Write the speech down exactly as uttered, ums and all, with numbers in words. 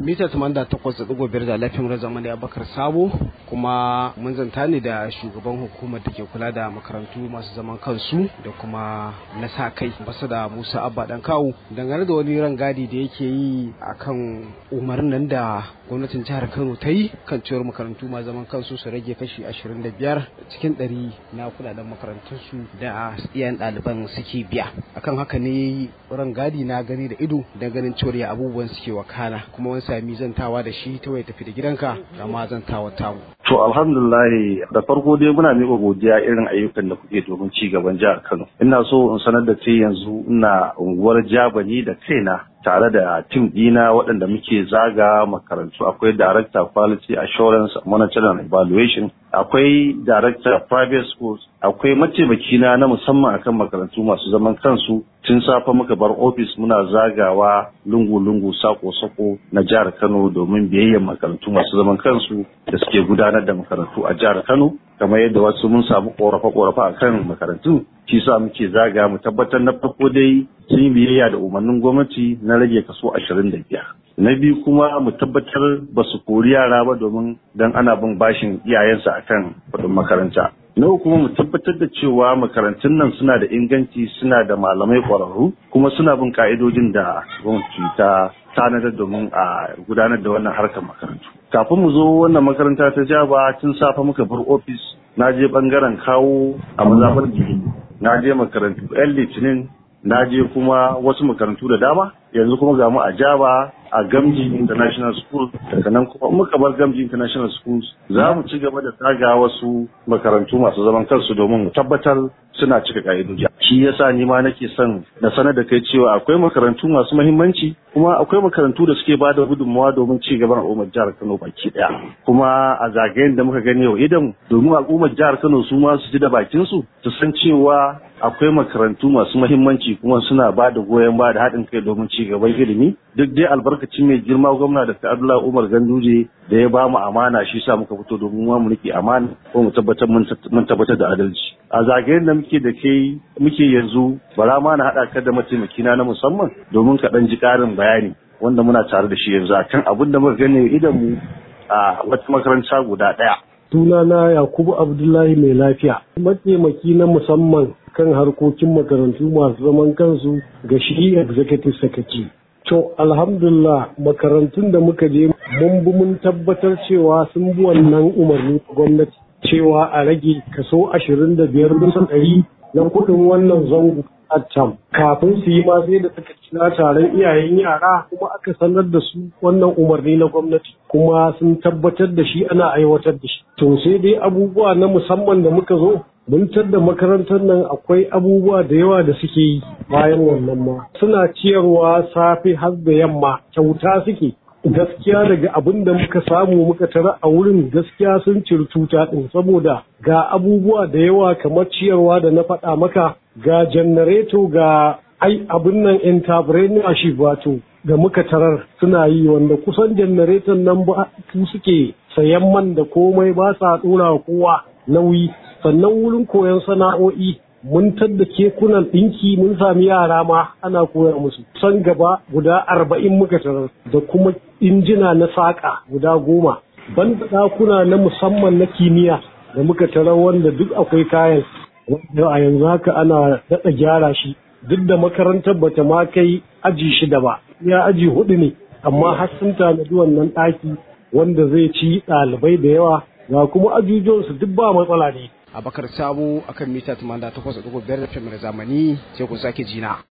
mita tamanin da takwas da ɗigo biyar da lafiyar mura zamani Abubakar Sabo, kuma mun zanta ne da shugaban hukumar da ke kula da makarantu masu zaman kansu da kuma na sa kai basa da Musa Abba Dan Kawu dangane da wani rangadi da yake yi akan umarnin nan da gwamnatin jihar Kano ta yi kan cewar makarantu masu zaman kansu su rage kashi ashirin da biyar cikin ɗari na kudaden makarantunsu da iyayen ɗaliban suke biya. Akan haka ne rangadi na gani da ido da ganin cewar ya abubuwan suke wakana, kuma wani sami zantawa da shi ta waya tafi da gidanka da ma zantawa tamu. To alhamdulillah, da farko dai muna miƙa godiya irin ayyukan da kuke domin ci gaban jihar Kano. Ina so in sanar da kai yanzu ina unguwar Jabani da kaina tare da tim dina waɗanda muke zaga makarantu. Akwai Director Quality Assurance Monitoring and Evaluation, akwai Director Private Schools, akwai mataimakina na musamman akan makarantu masu zaman kansu. Tun safe muka bar ofis muna zagawa lungu-lungu sako-sako na jihar Kano domin biyayyar makarantu masu zaman kansu da suke gudanar da makarantu a jihar Kano. Kamar yadda wasu mun samu korafe-korafe a kan makarantu, shi sa muke zaga mu tabbatar na farko dai sun yi biyayya da umarnin gwamnati na rage kaso ashirin da biyar. Na biyu kuma mu tabbatar ba su kori yara ba domin dan ana bin bashin iyayensa akan kuɗin makaranta. Na uku kuma mu tabbatar da cewa makarantun nan suna da inganci, suna da malamai ƙwararru, kuma suna bin ka'idojin da gwamnati ta tanadar domin a gudanar da wannan harkar makarantu. Kafin mu zo wannan makaranta ta Jaba, tun safe muka bar ofis, na je bangaren kawo a mazaɓar gini, na je makarantu yan litinin, na je kuma wasu makarantu da dama. Yanzu kuma ga mu a Jaba a Gamji International School, daga nan kuma muka bar Gamji International Schools za mu ci gaba da tsaga wasu makarantu masu zaman kansu domin mu tabbatar suna cika ka'idoji. Shi yasa ni ma nake son na sanar da kai cewa akwai makarantu masu muhimmanci, kuma akwai makarantu da suke bada gudunmawa domin ci gaban al'ummar jihar Kano baki daya. Kuma a zagayen da muka gani yau idan domin al'ummar jihar Kano su ma su ji da bakin su su san cewa akwai makarantu masu muhimmanci kuma suna ba da goyon ba da haɗin kai domin ci gaban ilimi. Duk dai albarkacin mai girma gwamna da Abdullahi Umar Ganduje da ya ba mu amana, shi sa muka fito domin mu rike amana ko mu tabbatar mun tabbatar da adalci. A zagayen da muke da kai muke yanzu, bara ma na haɗa ka da mataimakina na musamman domin ka ɗan ji ƙarin bayani wanda muna tare da shi yanzu akan abin da muka gani idan mu a wata makaranta guda ɗaya. Sunana Yakubu Abdullahi Mai Lafiya, mataimaki na musamman kan harkokin makarantu masu zaman kansu ga shi Executive Secretary. To alhamdulillah, makarantun da muka je mun bi mun tabbatar cewa sun bi wannan umarni ta gwamnati cewa a rage kaso ashirin da biyar bisa ɗari na kuɗin wannan zango a can. Kafin su yi ma sai da suka kira taron iyayen yara kuma aka sanar da su wannan umarni na gwamnati, kuma sun tabbatar da shi ana aiwatar da shi. To sai dai abubuwa na musamman da muka zo mun da makarantar nan akwai abubuwa da yawa da suke yi bayan wannan ma. Suna ciyarwa safe har da yamma, kyauta suke. Gaskiya daga abin da muka samu muka tara a wurin, gaskiya sun ciri tuta ɗin, saboda ga abubuwa da yawa kamar ciyarwa da na faɗa maka, ga janareto, ga ai abin nan entrepreneurship wato da muka tarar suna yi, wanda kusan janareton nan ba su suke sayan man da komai, ba sa ɗora kowa nauyi. Sannan wurin koyon sana'o'i mun tadda kekunan ɗinki, mun sami yara ma ana koya musu san gaba guda arba'in muka tarar, da kuma injina na saƙa guda goma, banda ɗakuna na musamman na kimiyya da muka tarar wanda duk akwai kayan, wanda a yanzu haka ana daɗa gyara shi, duk da makarantar bata ma kai aji shida ba, ya aji hudu ne, amma har sun tanadi wannan ɗaki wanda zai ci ɗalibai da yawa, ga kuma ajujuwansu duk ba matsala ne. Abubakar Sabo akan mita tamanin da takwas da ɗigo biyar da zamani, sai ku sake jina.